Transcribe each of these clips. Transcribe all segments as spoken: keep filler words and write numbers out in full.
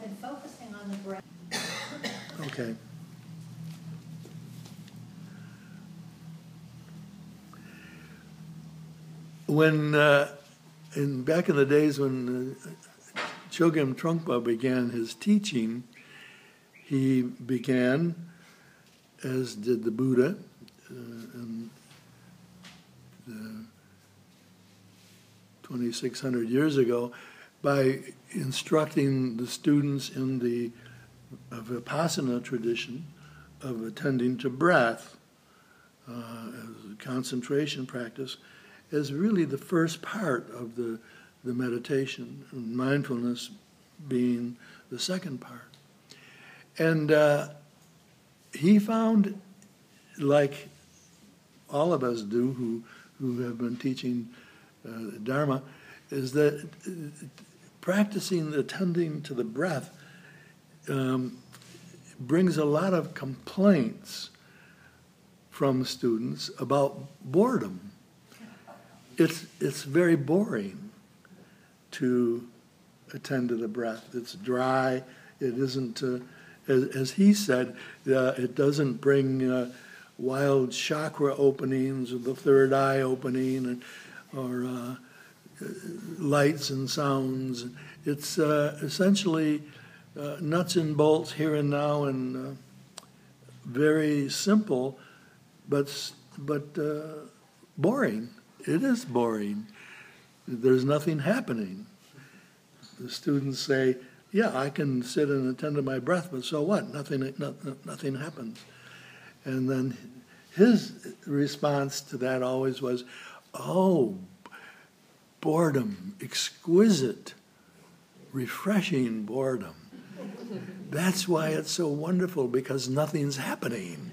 been focusing on the breath. Okay. When, uh, in back in the days when uh, Chogyam Trungpa began his teaching, he began, as did the Buddha, uh, in the twenty-six hundred years ago, by instructing the students in the Vipassana tradition of attending to breath uh, as a concentration practice, as really the first part of the, the meditation, and mindfulness being the second part. And uh, he found, like all of us do who, who have been teaching uh, Dharma, is that practicing attending to the breath um, brings a lot of complaints from students about boredom. It's it's very boring to attend to the breath. It's dry. It isn't, uh, as, as he said, uh, it doesn't bring uh, wild chakra openings or the third eye opening, and, or uh, lights and sounds. It's uh, essentially uh, nuts and bolts here and now, and uh, very simple, but but uh, boring. It is boring. There's nothing happening. The students say, yeah, I can sit and attend to my breath, but so what? Nothing, no, nothing happens. And then his response to that always was, oh, boredom, exquisite, refreshing boredom. That's why it's so wonderful, because nothing's happening.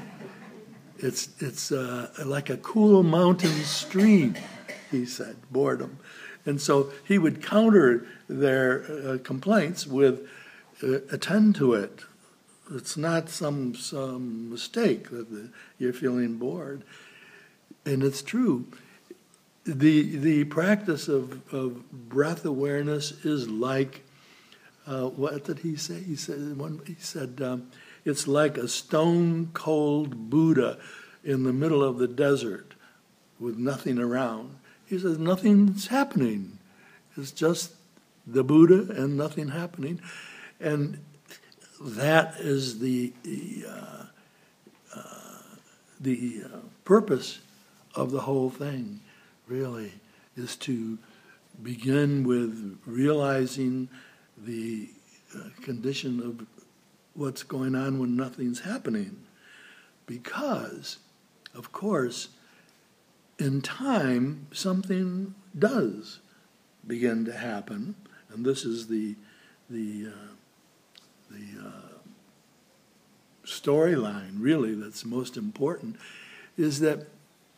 It's it's uh, like a cool mountain stream, he said, boredom. And so he would counter their uh, complaints with, uh, attend to it. It's not some some mistake that the, you're feeling bored. And it's true. The the practice of, of breath awareness is like, uh, what did he say? He said, one, he said um, it's like a stone-cold Buddha in the middle of the desert with nothing around. He says nothing's happening. It's just the Buddha and nothing happening. And that is the the, uh, uh, the uh, purpose of the whole thing, really, is to begin with realizing the uh, condition of what's going on when nothing's happening. Because, of course, in time, something does begin to happen, and this is the the uh, the uh, storyline, really, that's most important, is that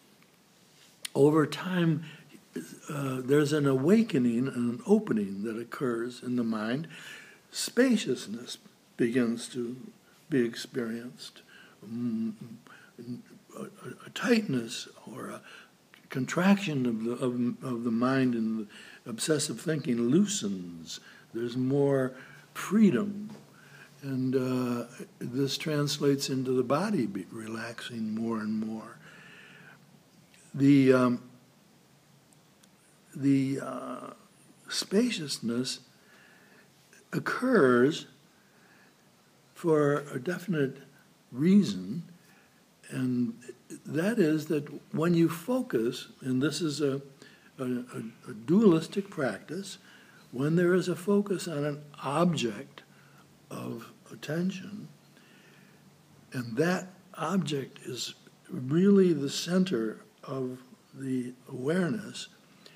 over time, uh, there's an awakening and an opening that occurs in the mind. Spaciousness begins to be experienced. Mm, a, a tightness or a contraction of the of, of the mind, and the obsessive thinking loosens. There's more freedom, and uh, this translates into the body be relaxing more and more. The um, the uh, spaciousness occurs for a definite reason, and that is that when you focus, and this is a, a, a dualistic practice, when there is a focus on an object of attention, and that object is really the center of the awareness,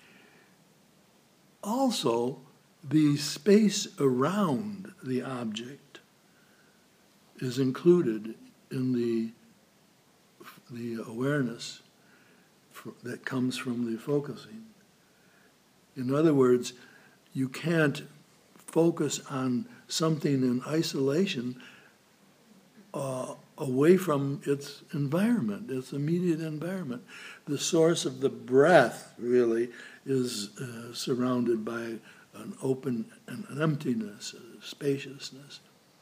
also the space around the object is included in the the awareness for, that comes from the focusing. In other words, you can't focus on something in isolation uh, away from its environment, its immediate environment. The source of the breath, really, is uh, surrounded by an open, an, an emptiness, a spaciousness.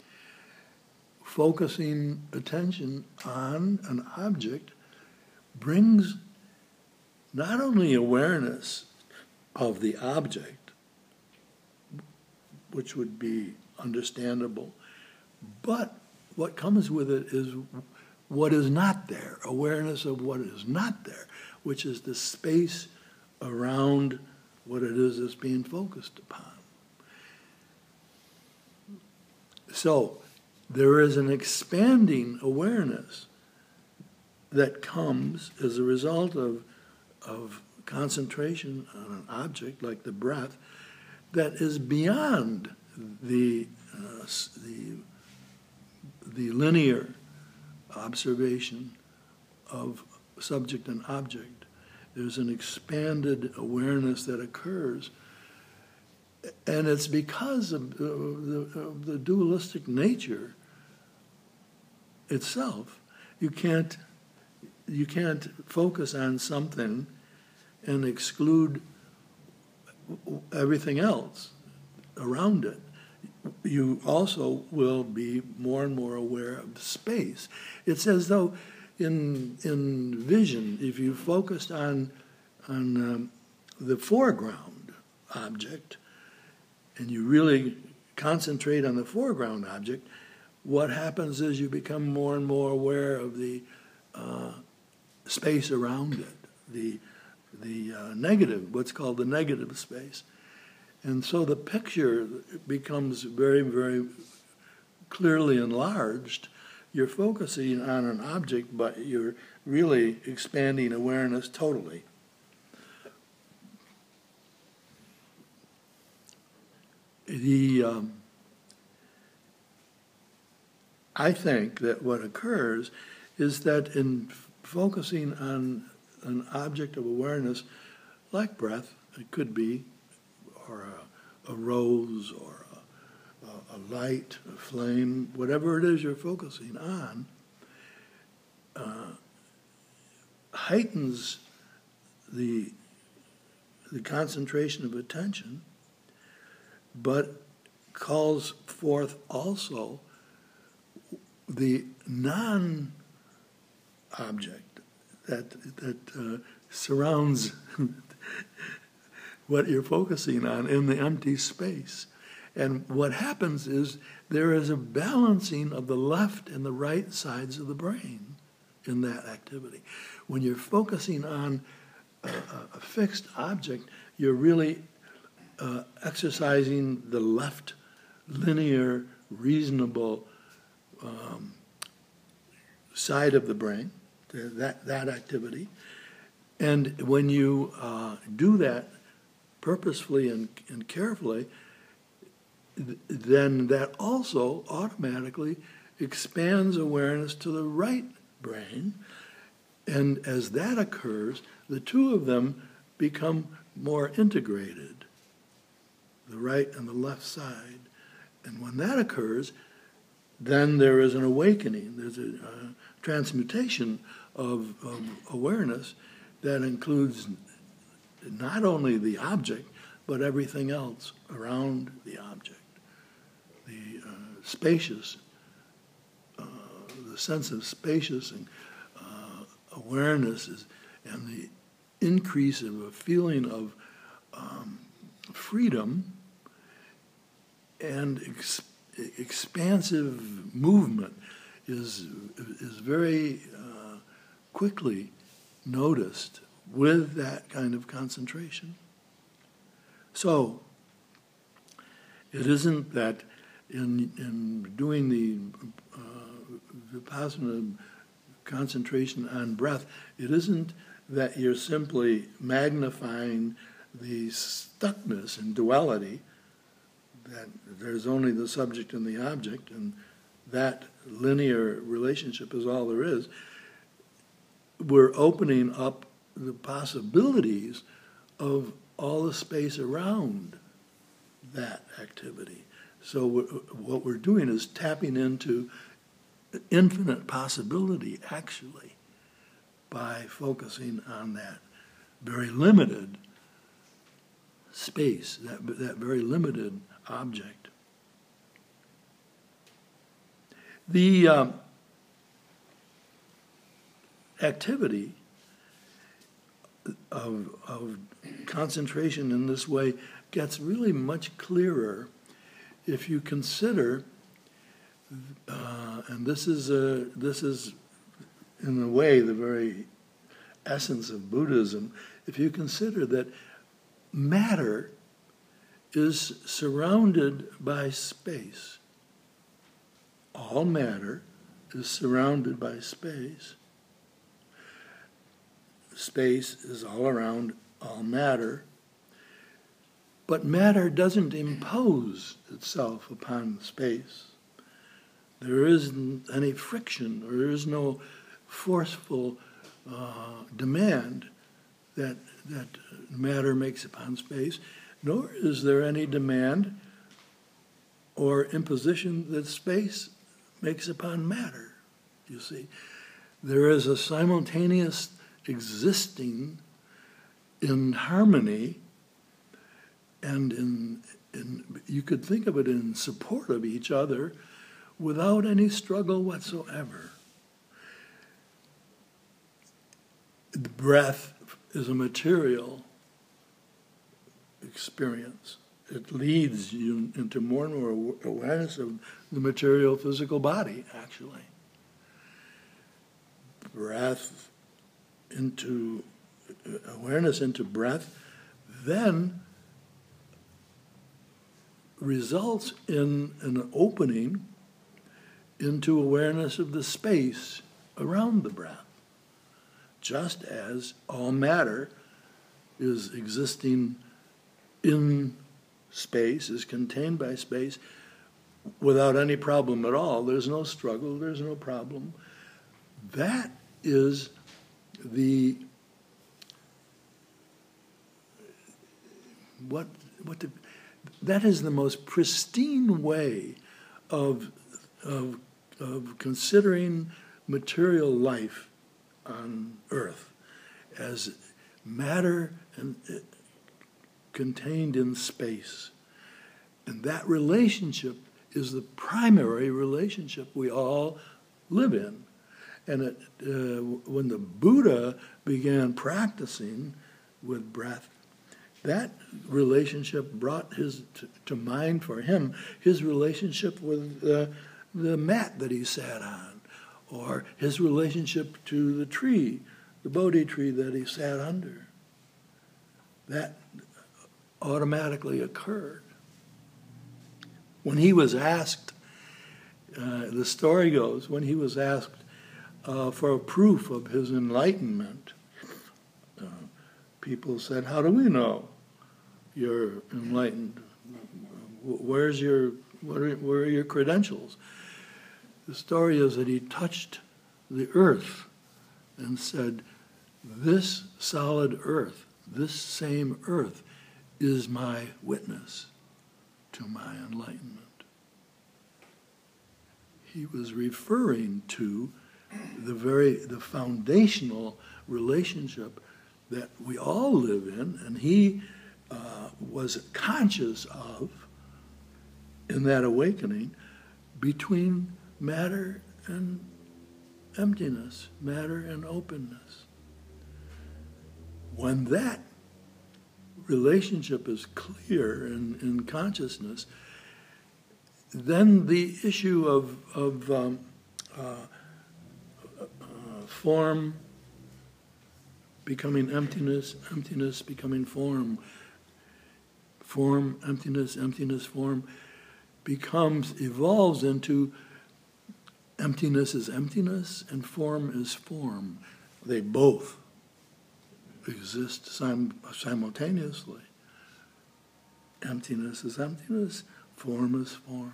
Focusing attention on an object brings not only awareness of the object, which would be understandable, but what comes with it is what is not there, awareness of what is not there, which is the space around what it is that's being focused upon. So there is an expanding awareness that comes as a result of, of concentration on an object like the breath that is beyond the, uh, the, the linear observation of subject and object. There's an expanded awareness that occurs, and it's because of, of, the, of the dualistic nature itself. You can't, you can't focus on something and exclude everything else around it. You also will be more and more aware of space. It's as though in in vision, if you focused on on um, the foreground object and you really concentrate on the foreground object, what happens is you become more and more aware of the uh, space around it, the the uh, negative, what's called the negative space. And so the picture becomes very, very clearly enlarged. You're focusing on an object, but you're really expanding awareness totally. The um, I think that what occurs is that in f- focusing on an object of awareness, like breath, it could be, or a, a rose, or a, a, a light, a flame, whatever it is you're focusing on, uh, heightens the, the concentration of attention, but calls forth also the non-object that, that uh, surrounds what you're focusing on in the empty space. And what happens is there is a balancing of the left and the right sides of the brain in that activity. When you're focusing on a, a fixed object, you're really uh, exercising the left linear, reasonable um, side of the brain, that, that activity. And when you uh, do that purposefully and, and carefully, th- then that also automatically expands awareness to the right brain. And as that occurs, the two of them become more integrated, the right and the left side. And when that occurs, then there is an awakening. There's a uh, transmutation of, of awareness that includes not only the object, but everything else around the object. The uh, spacious, uh, the sense of spacious and uh, awareness is, and the increase of a feeling of um, freedom and ex- expansive movement is is very uh, quickly noticed with that kind of concentration. So it isn't that in in doing the uh, Vipassana concentration on breath, it isn't that you're simply magnifying the stuckness and duality, that there's only the subject and the object, and that linear relationship is all there is. We're opening up the possibilities of all the space around that activity. So we're, what we're doing is tapping into infinite possibility, actually, by focusing on that very limited space, that, that very limited object. The um, activity of, of concentration in this way gets really much clearer if you consider, uh, and this is a, this is in a way the very essence of Buddhism, if you consider that matter is surrounded by space. All matter is surrounded by space. Space is all around all matter. But matter doesn't impose itself upon space. There isn't any friction, or there is no forceful uh, demand that, that matter makes upon space, nor is there any demand or imposition that space makes upon matter, you see. There is a simultaneous existing in harmony, and in, in you could think of it in support of each other without any struggle whatsoever. The breath is a material experience. It leads you into more and more awareness of the material physical body, actually. Breath into awareness into breath then results in an opening into awareness of the space around the breath, just as all matter is existing in space, is contained by space without any problem at all. There's no struggle, there's no problem. That is the what what the, that is the most pristine way of of of considering material life on Earth as matter and uh, contained in space. And that relationship is the primary relationship we all live in. And it, uh, when the Buddha began practicing with breath, that relationship brought his to, to mind for him his relationship with uh, the mat that he sat on, or his relationship to the tree, the Bodhi tree that he sat under. That automatically occurred. When he was asked, uh, the story goes, when he was asked uh, for a proof of his enlightenment, uh, people said, "How do we know you're enlightened? Where's your, what are, where are your credentials?" The story is that he touched the earth and said, "This solid earth, this same earth, is my witness to my enlightenment." He was referring to the very, the foundational relationship that we all live in, and he uh, was conscious of, in that awakening, between matter and emptiness, matter and openness. When that relationship is clear in, in consciousness, then the issue of, of um, uh, uh, form becoming emptiness, emptiness becoming form, form, emptiness, emptiness, form, becomes, evolves into emptiness is emptiness and form is form. They both exist sim- simultaneously. Emptiness is emptiness, form is form.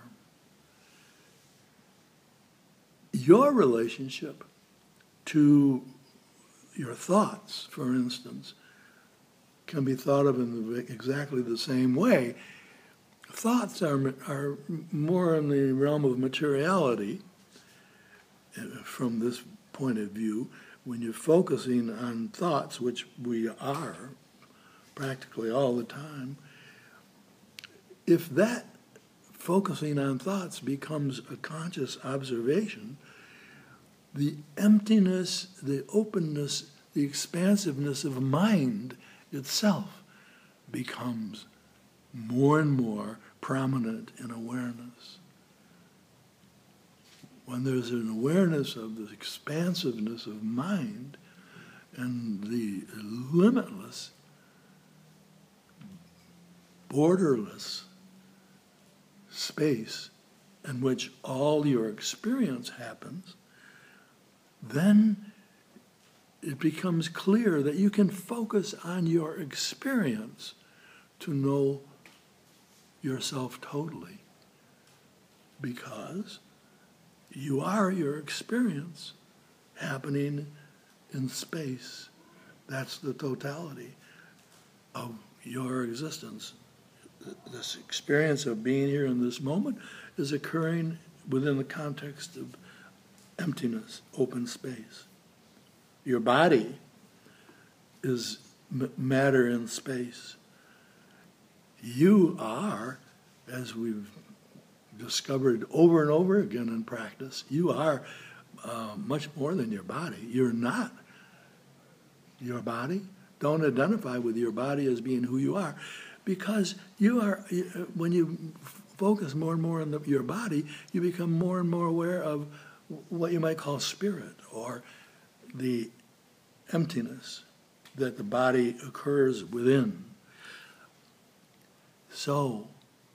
Your relationship to your thoughts, for instance, can be thought of in the, exactly the same way. Thoughts are, are more in the realm of materiality. From this point of view, when you're focusing on thoughts, which we are practically all the time, if that focusing on thoughts becomes a conscious observation, the emptiness, the openness, the expansiveness of mind itself becomes more and more prominent in awareness. When there's an awareness of the expansiveness of mind and the limitless, borderless space in which all your experience happens, then it becomes clear that you can focus on your experience to know yourself totally, because you are your experience happening in space. That's the totality of your existence. This experience of being here in this moment is occurring within the context of emptiness, open space. Your body is m- matter in space. You are, as we've discovered over and over again in practice, you are uh, much more than your body. You're not your body. Don't identify with your body as being who you are, because you are. When you focus more and more on the, your body, you become more and more aware of what you might call spirit, or the emptiness that the body occurs within. So,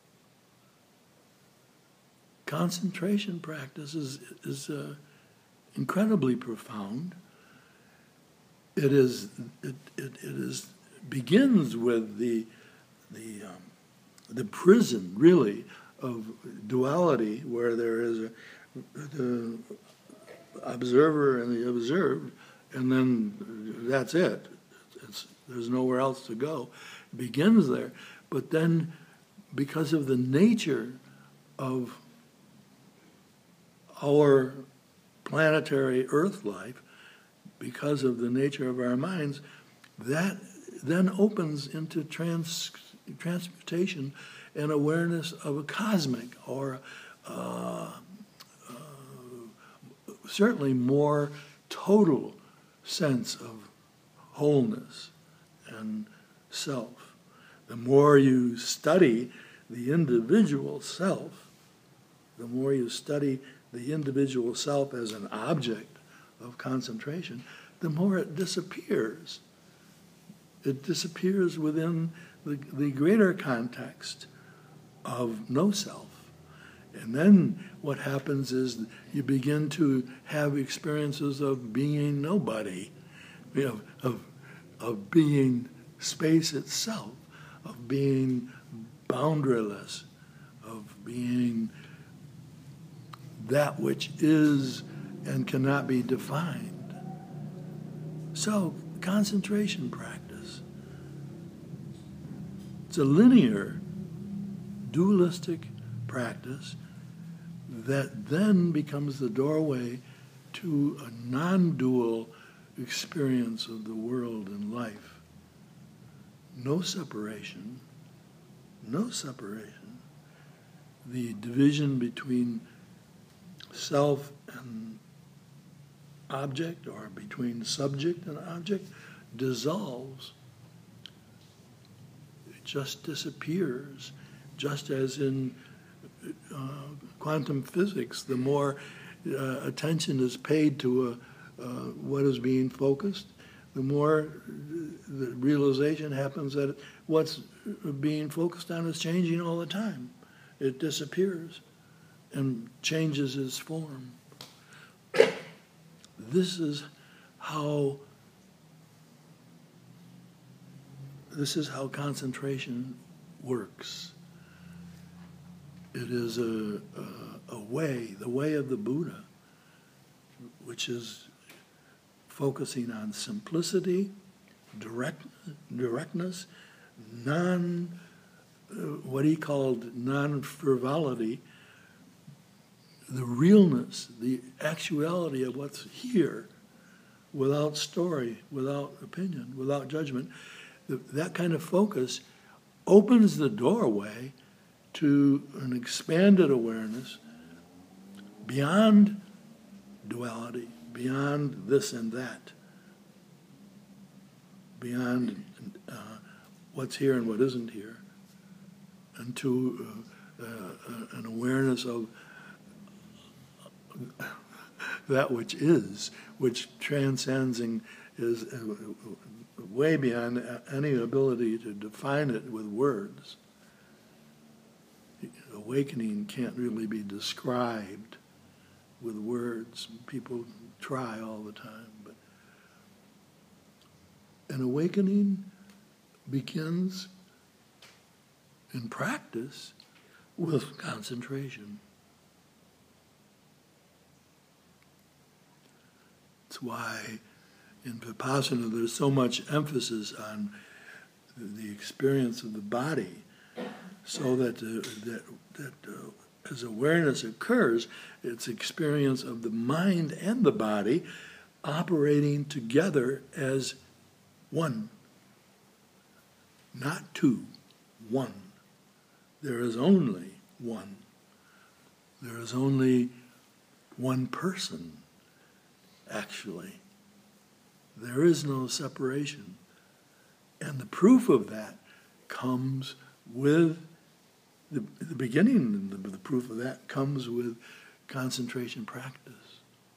concentration practice is, is uh, incredibly profound. It is it, it, it is begins with the the um, the prison, really, of duality, where there is a, the observer and the observed, and then that's it. It's, there's nowhere else to go. It begins there, but then, because of the nature of our planetary Earth life, because of the nature of our minds, that then opens into trans, transmutation and awareness of a cosmic, or uh, uh, certainly more total sense of wholeness and self. The more you study the individual self, the more you study the individual self as an object of concentration, the more it disappears. It disappears within the, the greater context of no self. And then what happens is you begin to have experiences of being nobody, you know, of, of being space itself, of being boundaryless, of being that which is and cannot be defined. So, concentration practice. It's a linear, dualistic practice that then becomes the doorway to a non-dual experience of the world and life. No separation, no separation. The division between self and object, or between subject and object, dissolves. It just disappears, just as in uh, quantum physics, the more uh, attention is paid to a, uh, what is being focused, the more the realization happens that what's being focused on is changing all the time. It disappears and changes its form. This is how this is how concentration works. It is a, a, a way, the way of the Buddha, which is focusing on simplicity, direct, directness, non, uh, what he called non-frivolity, the realness, the actuality of what's here, without story, without opinion, without judgment. That kind of focus opens the doorway to an expanded awareness beyond duality, beyond this and that, beyond uh, what's here and what isn't here, and to uh, uh, an awareness of that which is, which transcends and is uh, way beyond any ability to define it with words. Awakening can't really be described with words. People try all the time, but an awakening begins in practice with concentration. That's why in Vipassana there's so much emphasis on the experience of the body, so that uh, that that uh, as awareness occurs, it's experience of the mind and the body operating together as one, not two, one. There is only one. There is only one person, actually. There is no separation. And the proof of that comes with The, the beginning, the, the proof of that comes with concentration practice,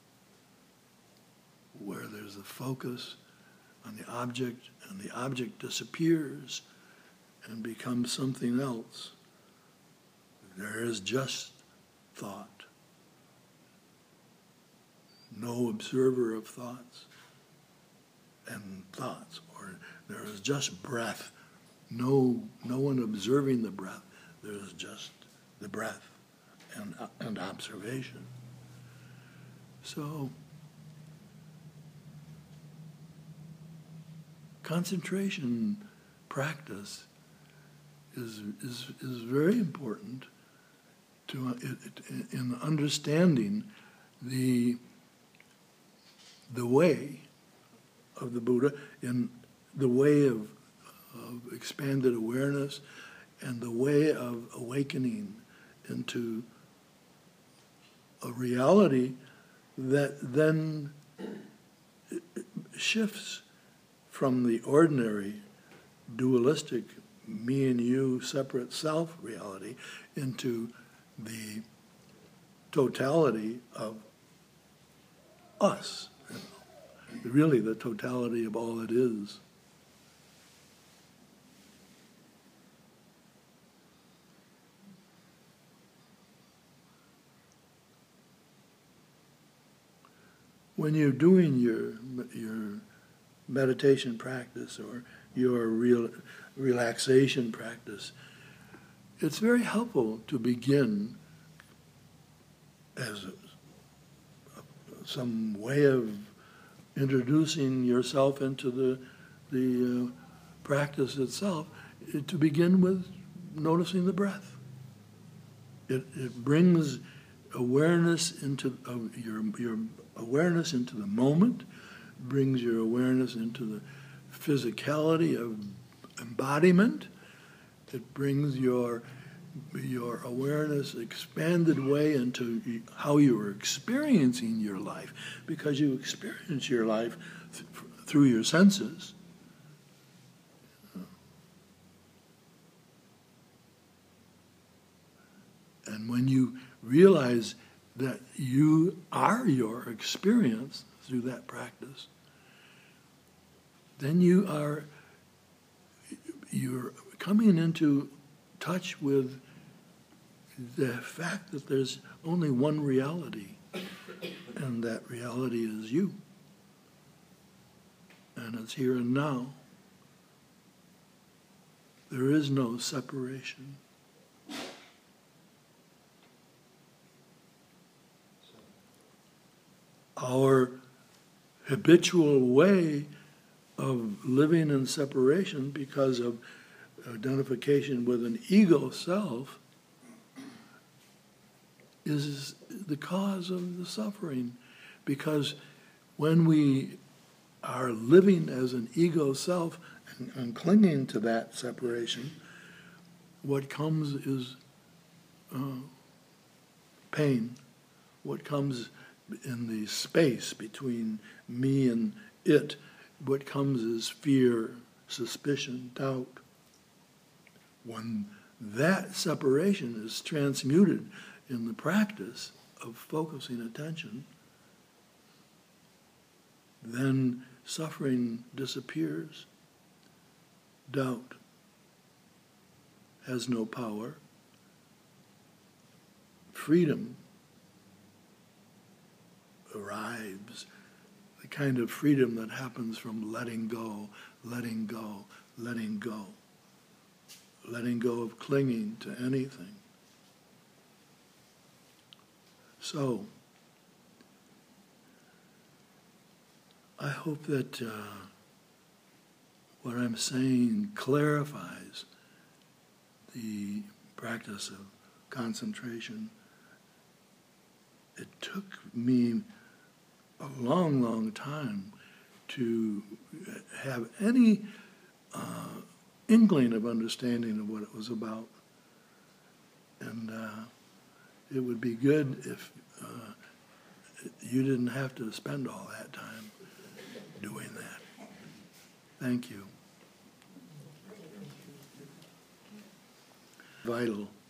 where there's a focus on the object, and the object disappears and becomes something else. There is just thought, no observer of thoughts and thoughts, or there is just breath, no, no one observing the breath. There's just the breath and, and observation. So, concentration practice is is is very important to in understanding the the way of the Buddha, in the way of, of expanded awareness, and the way of awakening into a reality that then shifts from the ordinary dualistic me and you separate self reality into the totality of us, really the totality of all it is. When you're doing your your meditation practice or your real relaxation practice, it's very helpful to begin as a, a, some way of introducing yourself into the the uh, practice itself, to begin with noticing the breath. It it brings awareness into uh, your your awareness into the moment, brings your awareness into the physicality of embodiment. It brings your your awareness expanded way into how you are experiencing your life, because you experience your life th- through your senses. And when you realize that you are your experience through that practice, then you are you're coming into touch with the fact that there's only one reality, and that reality is you. And it's here and now. There is no separation. Our habitual way of living in separation because of identification with an ego self is the cause of the suffering. Because when we are living as an ego self and, and clinging to that separation, what comes is uh, pain, what comes in the space between me and it, what comes is fear, suspicion, doubt. When that separation is transmuted in the practice of focusing attention, then suffering disappears. Doubt has no power. Freedom arrives, the kind of freedom that happens from letting go, letting go, letting go, letting go of clinging to anything. So, I hope that uh, what I'm saying clarifies the practice of concentration. It took me a long, long time to have any uh, inkling of understanding of what it was about. And uh, it would be good if uh, you didn't have to spend all that time doing that. Thank you. Vital.